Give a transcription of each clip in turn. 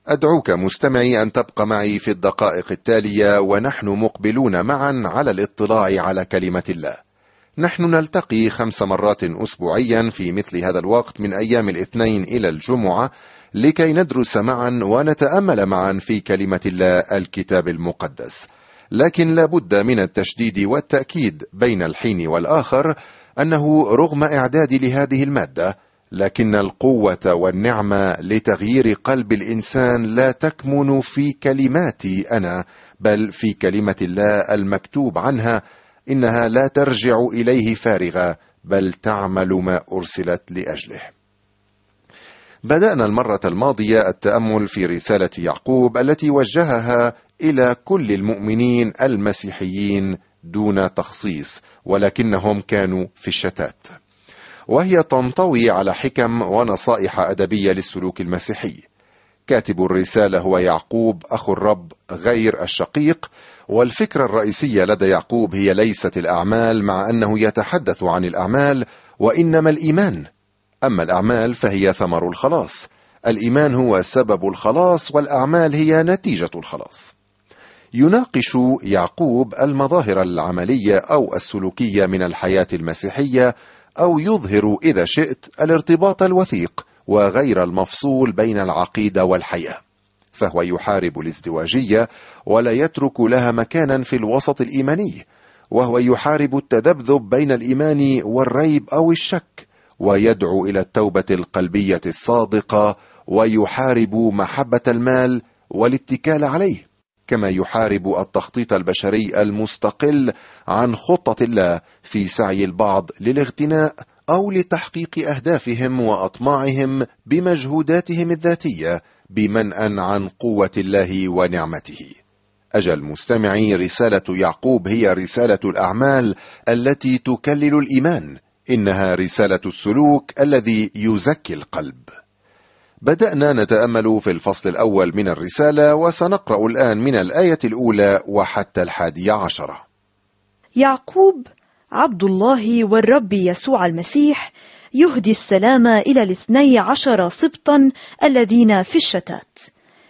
أدعوك مستمعي أن تبقى معي في الدقائق التالية ونحن مقبلون معا على الاطلاع على كلمة الله. نحن نلتقي 5 مرات أسبوعيا في مثل هذا الوقت من أيام الاثنين إلى الجمعة لكي ندرس معا ونتأمل معا في كلمة الله الكتاب المقدس. لكن لا بد من التشديد والتأكيد بين الحين والآخر أنه رغم إعدادي لهذه المادة، لكن القوة والنعمة لتغيير قلب الإنسان لا تكمن في كلماتي أنا، بل في كلمة الله المكتوب عنها: إنها لا ترجع إليه فارغة بل تعمل ما أرسلت لأجله. بدأنا المرة الماضية التأمل في رسالة يعقوب التي وجهها إلى كل المؤمنين المسيحيين دون تخصيص، ولكنهم كانوا في الشتات، وهي تنطوي على حكم ونصائح أدبية للسلوك المسيحي. كاتب الرسالة هو يعقوب أخو الرب غير الشقيق، والفكرة الرئيسية لدى يعقوب هي ليست الأعمال، مع أنه يتحدث عن الأعمال، وإنما الإيمان. أما الأعمال فهي ثمر الخلاص. الإيمان هو سبب الخلاص، والأعمال هي نتيجة الخلاص. يناقش يعقوب المظاهر العملية أو السلوكية من الحياة المسيحية، أو يظهر إذا شئت الارتباط الوثيق وغير المفصول بين العقيدة والحياة. فهو يحارب الازدواجية ولا يترك لها مكانا في الوسط الإيماني، وهو يحارب التذبذب بين الإيمان والريب أو الشك، ويدعو إلى التوبة القلبية الصادقة، ويحارب محبة المال والاتكال عليه، كما يحارب التخطيط البشري المستقل عن خطة الله في سعي البعض للاغتناء أو لتحقيق أهدافهم وأطماعهم بمجهوداتهم الذاتية بمنأى عن قوة الله ونعمته. أجل مستمعي، رسالة يعقوب هي رسالة الأعمال التي تكلل الإيمان، إنها رسالة السلوك الذي يزكي القلب. بدأنا نتأمل في الفصل الأول من الرسالة، وسنقرأ الآن من الآية الأولى وحتى 11. يعقوب عبد الله والرب يسوع المسيح يهدي السلام إلى 12 سبطا الذين في الشتات.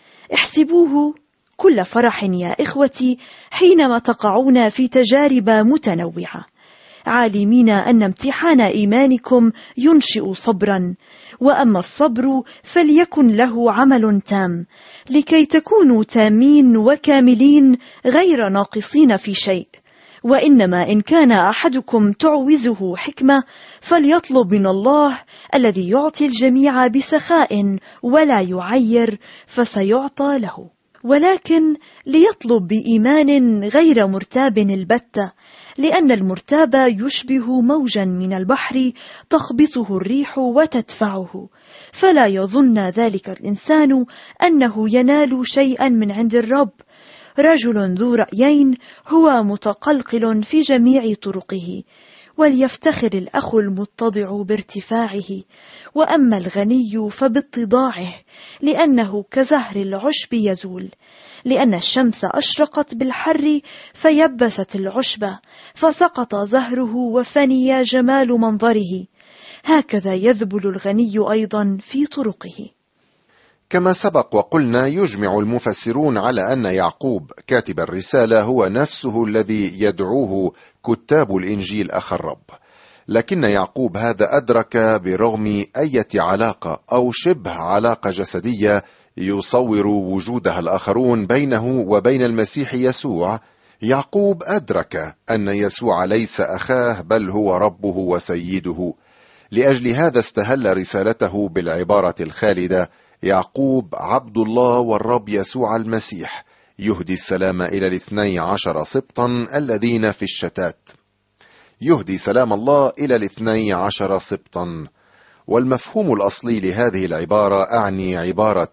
احسبوه كل فرح يا إخوتي حينما تقعون في تجارب متنوعة، عالمين أن امتحان إيمانكم ينشئ صبرا، وأما الصبر فليكن له عمل تام، لكي تكونوا تامين وكاملين غير ناقصين في شيء. وإنما إن كان أحدكم تعوزه حكمة فليطلب من الله الذي يعطي الجميع بسخاء ولا يعير، فسيعطى له. ولكن ليطلب بإيمان غير مرتاب البتة، لأن المرتاب يشبه موجا من البحر تخبطه الريح وتدفعه، فلا يظن ذلك الإنسان أنه ينال شيئا من عند الرب. رجل ذو رأيين هو متقلقل في جميع طرقه، وليفتخر الأخ المتضع بارتفاعه، وأما الغني فباتضاعه، لأنه كزهر العشب يزول، لأن الشمس أشرقت بالحر فيبست العشب، فسقط زهره وفني جمال منظره. هكذا يذبل الغني أيضا في طرقه. كما سبق وقلنا، يجمع المفسرون على أن يعقوب كاتب الرسالة هو نفسه الذي يدعوه كتاب الإنجيل أخ الرب، لكن يعقوب هذا أدرك برغم أي علاقة أو شبه علاقة جسدية يصور وجودها الآخرون بينه وبين المسيح يسوع، يعقوب أدرك أن يسوع ليس أخاه بل هو ربه وسيده. لأجل هذا استهل رسالته بالعبارة الخالدة: يعقوب عبد الله والرب يسوع المسيح يهدي السلام إلى 12 سبطا الذين في الشتات. يهدي سلام الله إلى 12 سبطا. والمفهوم الأصلي لهذه العبارة، أعني عبارة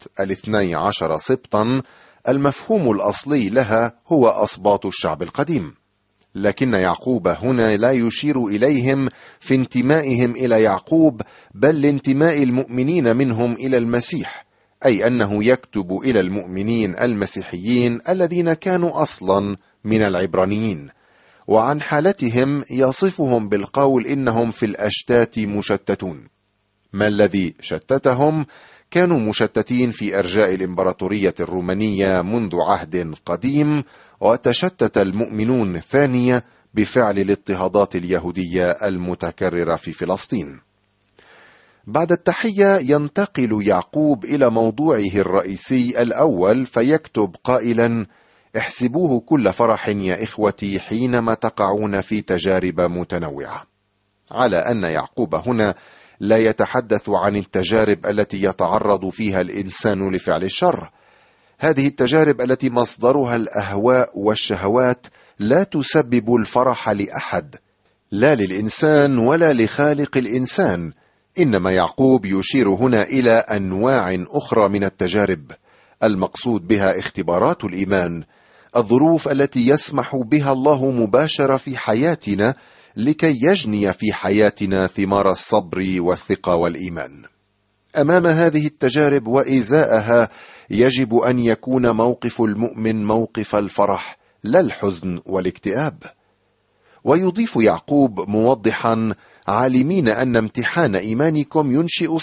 12 سبطا، المفهوم الأصلي لها هو أسباط الشعب القديم، لكن يعقوب هنا لا يشير إليهم في انتمائهم إلى يعقوب، بل لانتماء المؤمنين منهم إلى المسيح، أي أنه يكتب إلى المؤمنين المسيحيين الذين كانوا أصلا من العبرانيين، وعن حالتهم يصفهم بالقول إنهم في الأشتات مشتتون. ما الذي شتتهم؟ كانوا مشتتين في أرجاء الإمبراطورية الرومانية منذ عهد قديم، وتشتت المؤمنون ثانية بفعل الاضطهادات اليهودية المتكررة في فلسطين. بعد التحية ينتقل يعقوب إلى موضوعه الرئيسي الأول فيكتب قائلا: احسبوه كل فرح يا إخوتي حينما تقعون في تجارب متنوعة. على أن يعقوب هنا لا يتحدث عن التجارب التي يتعرض فيها الإنسان لفعل الشر. هذه التجارب التي مصدرها الأهواء والشهوات لا تسبب الفرح لأحد، لا للإنسان ولا لخالق الإنسان. إنما يعقوب يشير هنا إلى أنواع أخرى من التجارب، المقصود بها اختبارات الإيمان، الظروف التي يسمح بها الله مباشرة في حياتنا لكي يجني في حياتنا ثمار الصبر والثقة والإيمان. أمام هذه التجارب وإزاءها يجب أن يكون موقف المؤمن موقف الفرح لا الحزن والاكتئاب. ويضيف يعقوب موضحا: عالمين أن امتحان إيمانكم ينشئ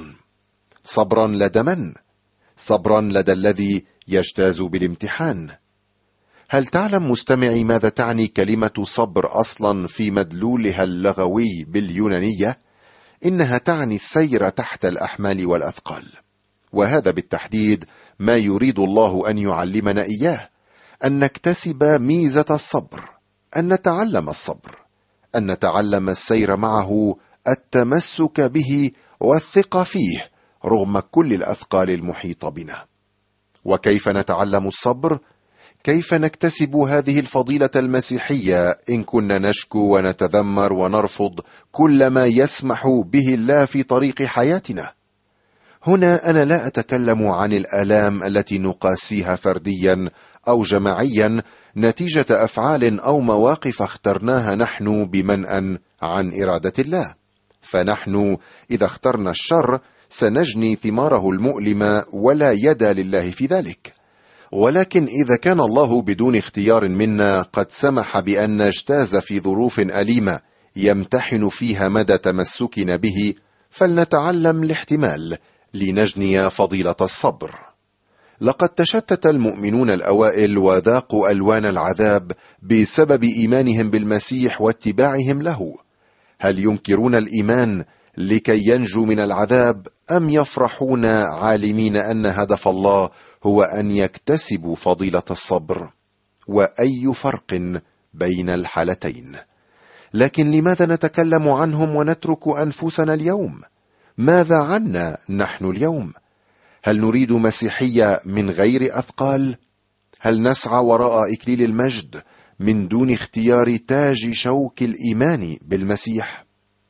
صبرا لدى من؟ صبرا لدى الذي يجتاز بالامتحان. هل تعلم مستمعي ماذا تعني كلمة صبر أصلا في مدلولها اللغوي باليونانية؟ إنها تعني السير تحت الأحمال والأثقال، وهذا بالتحديد ما يريد الله أن يعلمنا إياه، أن نكتسب ميزة الصبر، أن نتعلم الصبر، أن نتعلم السير معه، التمسك به والثقة فيه رغم كل الأثقال المحيطة بنا. وكيف نتعلم الصبر؟ كيف نكتسب هذه الفضيلة المسيحية إن كنا نشكو ونتذمر ونرفض كل ما يسمح به الله في طريق حياتنا؟ هنا أنا لا أتكلم عن الآلام التي نقاسيها فرديا أو جماعيا نتيجة أفعال أو مواقف اخترناها نحن بمنأى عن إرادة الله، فنحن إذا اخترنا الشر سنجني ثماره المؤلمة ولا يد لله في ذلك. ولكن إذا كان الله بدون اختيار منا قد سمح بأن نجتاز في ظروف أليمة يمتحن فيها مدى تمسكنا به، فلنتعلم الاحتمال لنجني فضيلة الصبر. لقد تشتت المؤمنون الأوائل وذاقوا ألوان العذاب بسبب إيمانهم بالمسيح واتباعهم له. هل ينكرون الإيمان لكي ينجوا من العذاب، أم يفرحون عالمين أن هدف الله هو أن يكتسبوا فضيلة الصبر؟ وأي فرق بين الحالتين؟ لكن لماذا نتكلم عنهم ونترك أنفسنا اليوم؟ ماذا عنا نحن اليوم؟ هل نريد مسيحية من غير أثقال؟ هل نسعى وراء إكليل المجد من دون اختيار تاج شوك الإيمان بالمسيح؟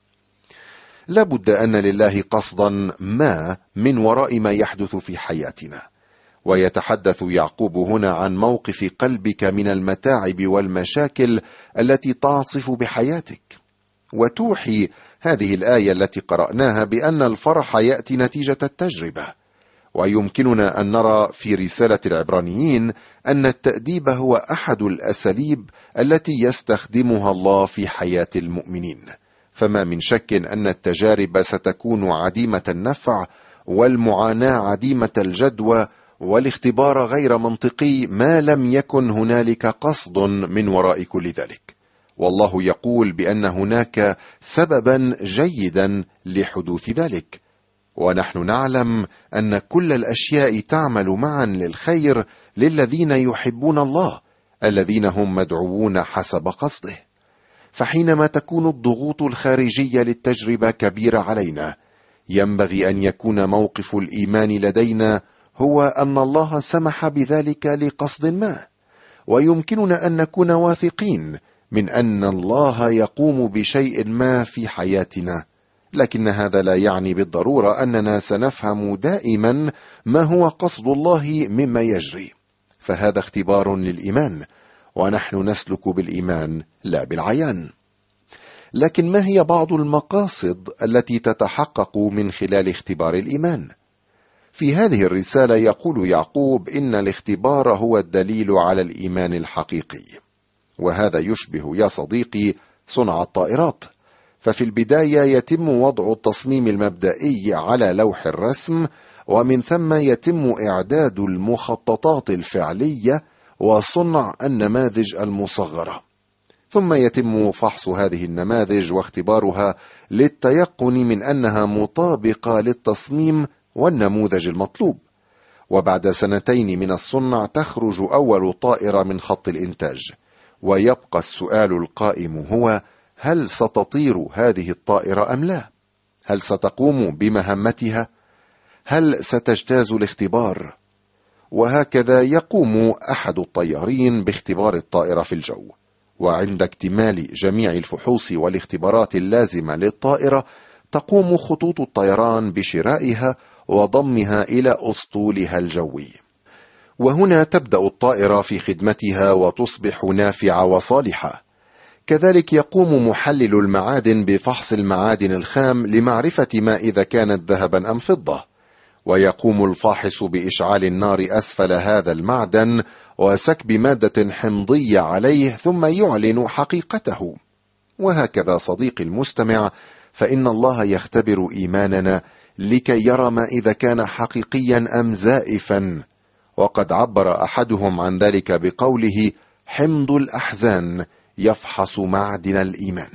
لابد أن لله قصدا ما من وراء ما يحدث في حياتنا. ويتحدث يعقوب هنا عن موقف قلبك من المتاعب والمشاكل التي تعصف بحياتك. وتوحي هذه الآية التي قرأناها بأن الفرح يأتي نتيجة التجربة. ويمكننا أن نرى في رسالة العبرانيين أن التأديب هو أحد الأساليب التي يستخدمها الله في حياة المؤمنين. فما من شك أن التجارب ستكون عديمة النفع، والمعاناة عديمة الجدوى، والاختبار غير منطقي ما لم يكن هنالك قصد من وراء كل ذلك. والله يقول بأن هناك سببا جيدا لحدوث ذلك، ونحن نعلم أن كل الأشياء تعمل معا للخير للذين يحبون الله، الذين هم مدعوون حسب قصده. فحينما تكون الضغوط الخارجية للتجربة كبيرة علينا، ينبغي أن يكون موقف الإيمان لدينا هو أن الله سمح بذلك لقصد ما، ويمكننا أن نكون واثقين من أن الله يقوم بشيء ما في حياتنا. لكن هذا لا يعني بالضرورة أننا سنفهم دائما ما هو قصد الله مما يجري، فهذا اختبار للإيمان، ونحن نسلك بالإيمان لا بالعيان. لكن ما هي بعض المقاصد التي تتحقق من خلال اختبار الإيمان؟ في هذه الرسالة يقول يعقوب إن الاختبار هو الدليل على الإيمان الحقيقي، وهذا يشبه يا صديقي صنع الطائرات. ففي البداية يتم وضع التصميم المبدئي على لوح الرسم، ومن ثم يتم إعداد المخططات الفعلية وصنع النماذج المصغرة، ثم يتم فحص هذه النماذج واختبارها للتيقن من أنها مطابقة للتصميم والنموذج المطلوب. وبعد 2 من الصنع تخرج أول طائرة من خط الإنتاج، ويبقى السؤال القائم هو: هل ستطير هذه الطائرة أم لا؟ هل ستقوم بمهمتها؟ هل ستجتاز الاختبار؟ وهكذا يقوم أحد الطيارين باختبار الطائرة في الجو، وعند اكتمال جميع الفحوص والاختبارات اللازمة للطائرة تقوم خطوط الطيران بشرائها وضمها إلى أسطولها الجوي، وهنا تبدأ الطائرة في خدمتها وتصبح نافعة وصالحة. كذلك يقوم محلل المعادن بفحص المعادن الخام لمعرفة ما إذا كانت ذهبا أم فضة، ويقوم الفاحص بإشعال النار أسفل هذا المعدن وسكب مادة حمضية عليه ثم يعلن حقيقته. وهكذا صديقي المستمع، فإن الله يختبر إيماننا لكي يرى ما إذا كان حقيقيا أم زائفا، وقد عبر أحدهم عن ذلك بقوله: حمض الأحزان يفحص معدن الإيمان.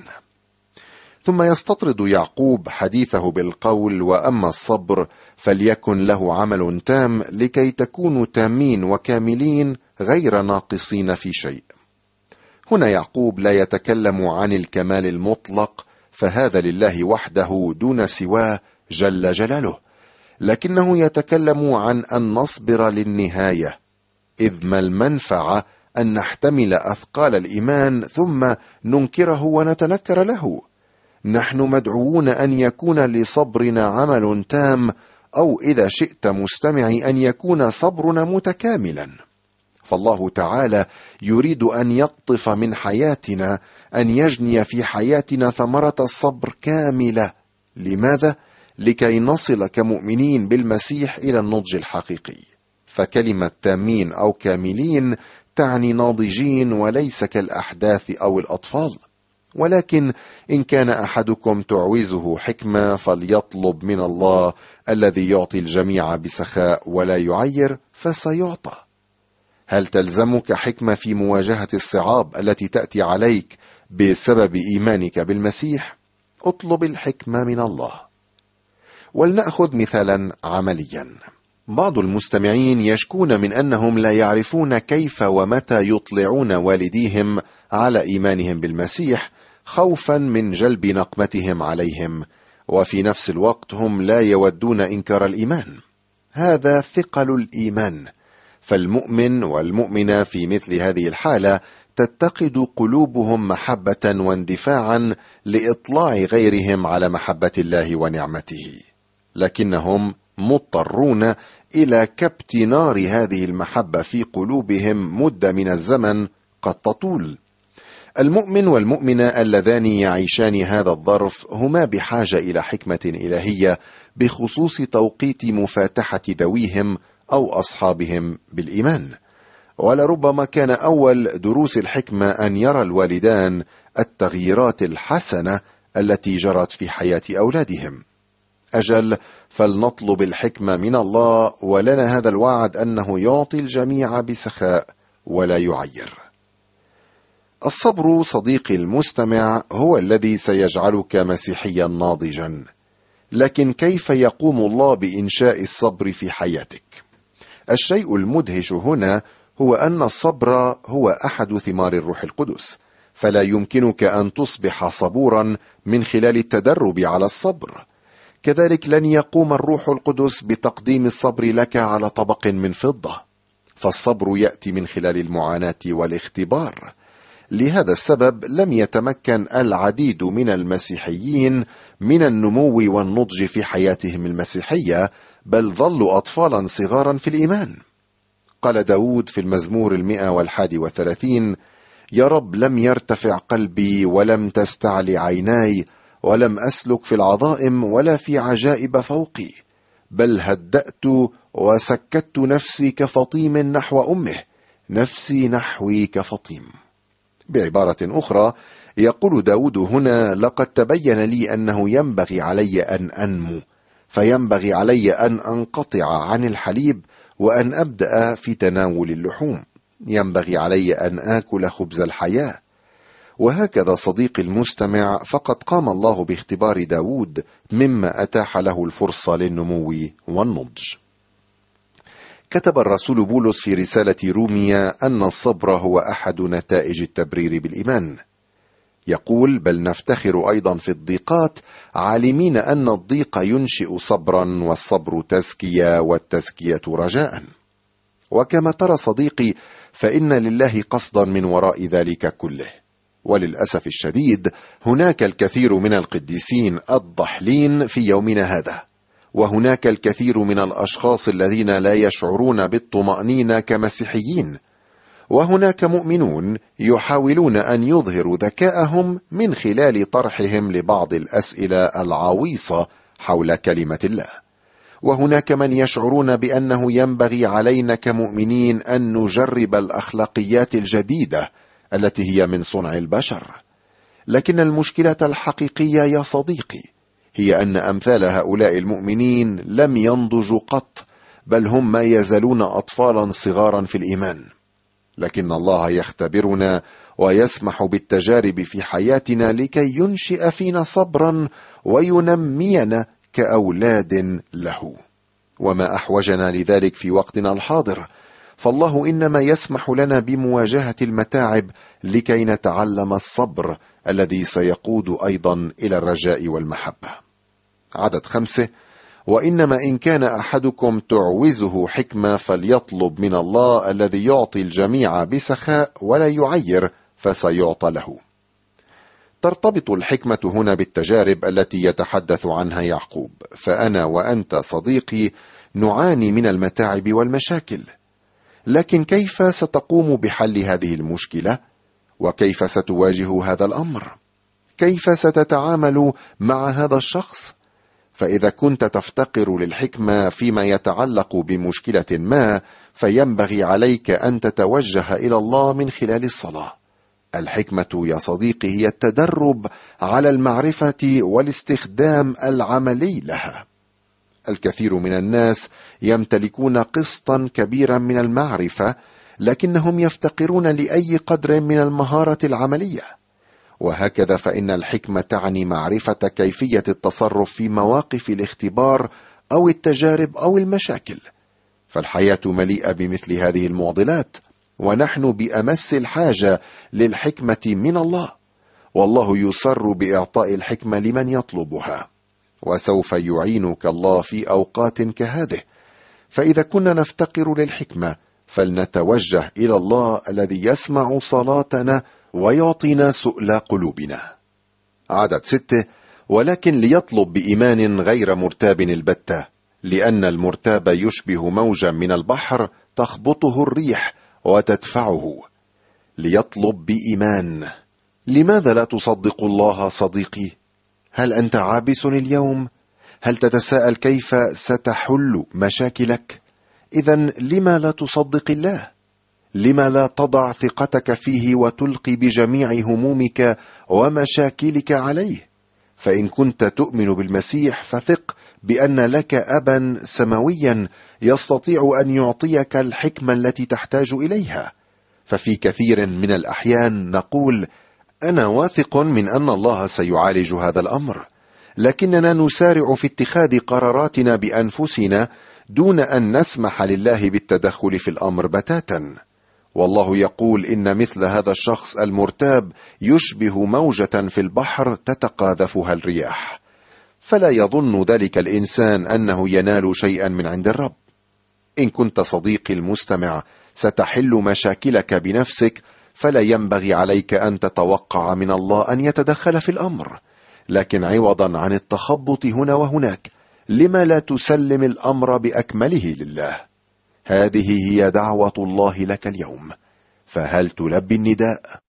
ثم يستطرد يعقوب حديثه بالقول: وأما الصبر فليكن له عمل تام لكي تكونوا تامين وكاملين غير ناقصين في شيء. هنا يعقوب لا يتكلم عن الكمال المطلق، فهذا لله وحده دون سواه جل جلاله، لكنه يتكلم عن أن نصبر للنهاية، إذ ما المنفعة أن نحتمل أثقال الإيمان ثم ننكره ونتنكر له. نحن مدعوون أن يكون لصبرنا عمل تام، أو إذا شئت مستمعي أن يكون صبرنا متكاملا. فالله تعالى يريد أن يقطف من حياتنا، أن يجني في حياتنا ثمرة الصبر كاملة. لماذا؟ لكي نصل كمؤمنين بالمسيح إلى النضج الحقيقي. فكلمة تامين أو كاملين تعني ناضجين وليس كالأحداث أو الأطفال. ولكن إن كان أحدكم تعوزه حكمة فليطلب من الله الذي يعطي الجميع بسخاء ولا يعير فسيعطى. هل تلزمك حكمة في مواجهة الصعاب التي تأتي عليك بسبب إيمانك بالمسيح؟ اطلب الحكمة من الله. ولنأخذ مثالا عمليا. بعض المستمعين يشكون من أنهم لا يعرفون كيف ومتى يطلعون والديهم على إيمانهم بالمسيح، خوفا من جلب نقمتهم عليهم، وفي نفس الوقت هم لا يودون إنكار الإيمان. هذا ثقل الإيمان، فالمؤمن والمؤمنة في مثل هذه الحالة تتقد قلوبهم محبة واندفاعا لإطلاع غيرهم على محبة الله ونعمته، لكنهم مضطرون إلى كبت نار هذه المحبة في قلوبهم مدة من الزمن قد تطول. المؤمن والمؤمنة اللذان يعيشان هذا الظرف هما بحاجة إلى حكمة إلهية بخصوص توقيت مفاتحة ذويهم أو أصحابهم بالإيمان. ولربما كان أول دروس الحكمة أن يرى الوالدان التغييرات الحسنة التي جرت في حياة أولادهم. أجل، فلنطلب الحكمة من الله، ولنا هذا الوعد أنه يعطي الجميع بسخاء ولا يعير. الصبر صديقي المستمع هو الذي سيجعلك مسيحيا ناضجا. لكن كيف يقوم الله بإنشاء الصبر في حياتك؟ الشيء المدهش هنا هو أن الصبر هو أحد ثمار الروح القدس، فلا يمكنك أن تصبح صبورا من خلال التدرب على الصبر. كذلك لن يقوم الروح القدس بتقديم الصبر لك على طبق من فضة، فالصبر يأتي من خلال المعاناة والاختبار. لهذا السبب لم يتمكن العديد من المسيحيين من النمو والنضج في حياتهم المسيحية، بل ظلوا أطفالا صغارا في الإيمان. قال داود في المزمور 131: يا رب، لم يرتفع قلبي ولم تستعلي عيناي، ولم أسلك في العظائم ولا في عجائب فوقي، بل هدأت وسكت نفسي كفطيم نحو أمه، نفسي نحوي كفطيم. بعبارة أخرى يقول داود هنا: لقد تبين لي أنه ينبغي علي أن أنمو، فينبغي علي أن أنقطع عن الحليب وأن أبدأ في تناول اللحوم. ينبغي علي أن آكل خبز الحياة. وهكذا صديقي المستمع، فقد قام الله باختبار داود مما أتاح له الفرصة للنمو والنضج. كتب الرسول بولس في رسالة روميا أن الصبر هو أحد نتائج التبرير بالإيمان. يقول: بل نفتخر أيضا في الضيقات، عالمين أن الضيق ينشئ صبرا، والصبر تزكية، والتزكية رجاء. وكما ترى صديقي، فإن لله قصدا من وراء ذلك كله. وللأسف الشديد هناك الكثير من القديسين الضحلين في يومنا هذا، وهناك الكثير من الأشخاص الذين لا يشعرون بالطمأنينة كمسيحيين، وهناك مؤمنون يحاولون أن يظهروا ذكاءهم من خلال طرحهم لبعض الأسئلة العويصة حول كلمة الله. وهناك من يشعرون بأنه ينبغي علينا كمؤمنين أن نجرب الأخلاقيات الجديدة التي هي من صنع البشر. لكن المشكلة الحقيقية يا صديقي هي أن أمثال هؤلاء المؤمنين لم ينضجوا قط، بل هم ما يزالون أطفالا صغارا في الإيمان. لكن الله يختبرنا ويسمح بالتجارب في حياتنا لكي ينشئ فينا صبرا وينمينا كأولاد له. وما أحوجنا لذلك في وقتنا الحاضر، فالله إنما يسمح لنا بمواجهة المتاعب لكي نتعلم الصبر الذي سيقود أيضا إلى الرجاء والمحبة. عدد 5: وإنما إن كان أحدكم تعوزه حكمة فليطلب من الله الذي يعطي الجميع بسخاء ولا يعير، فسيعطى له. ترتبط الحكمة هنا بالتجارب التي يتحدث عنها يعقوب. فأنا وأنت صديقي نعاني من المتاعب والمشاكل، لكن كيف ستقوم بحل هذه المشكلة؟ وكيف ستواجه هذا الأمر؟ كيف ستتعامل مع هذا الشخص؟ فإذا كنت تفتقر للحكمة فيما يتعلق بمشكلة ما، فينبغي عليك أن تتوجه إلى الله من خلال الصلاة. الحكمة يا صديقي هي التدرب على المعرفة والاستخدام العملي لها. الكثير من الناس يمتلكون قسطا كبيرا من المعرفة، لكنهم يفتقرون لأي قدر من المهارة العملية. وهكذا فإن الحكمة تعني معرفة كيفية التصرف في مواقف الاختبار أو التجارب أو المشاكل. فالحياة مليئة بمثل هذه المعضلات، ونحن بأمس الحاجة للحكمة من الله، والله يسر بإعطاء الحكمة لمن يطلبها، وسوف يعينك الله في أوقات كهذه. فإذا كنا نفتقر للحكمة فلنتوجه إلى الله الذي يسمع صلاتنا ويعطينا سؤل قلوبنا. عدد 6: ولكن ليطلب بإيمان غير مرتاب البتة، لأن المرتاب يشبه موجا من البحر تخبطه الريح وتدفعه. ليطلب بإيمان. لماذا لا تصدق الله صديقي؟ هل أنت عابس اليوم؟ هل تتساءل كيف ستحل مشاكلك؟ إذن لما لا تصدق الله؟ لما لا تضع ثقتك فيه وتلقي بجميع همومك ومشاكلك عليه؟ فإن كنت تؤمن بالمسيح فثق بأن لك أبا سماويا يستطيع أن يعطيك الحكمة التي تحتاج إليها. ففي كثير من الأحيان نقول: أنا واثق من أن الله سيعالج هذا الأمر، لكننا نسارع في اتخاذ قراراتنا بأنفسنا دون أن نسمح لله بالتدخل في الأمر بتاتا. والله يقول إن مثل هذا الشخص المرتاب يشبه موجة في البحر تتقاذفها الرياح، فلا يظن ذلك الإنسان أنه ينال شيئا من عند الرب. إن كنت صديقي المستمع ستحل مشاكلك بنفسك، فلا ينبغي عليك أن تتوقع من الله أن يتدخل في الأمر، لكن عوضا عن التخبط هنا وهناك، لما لا تسلم الأمر بأكمله لله؟ هذه هي دعوة الله لك اليوم، فهل تلبي النداء؟